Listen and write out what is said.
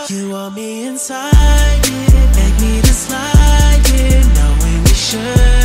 You want me inside it, make me to slide it, knowing we should.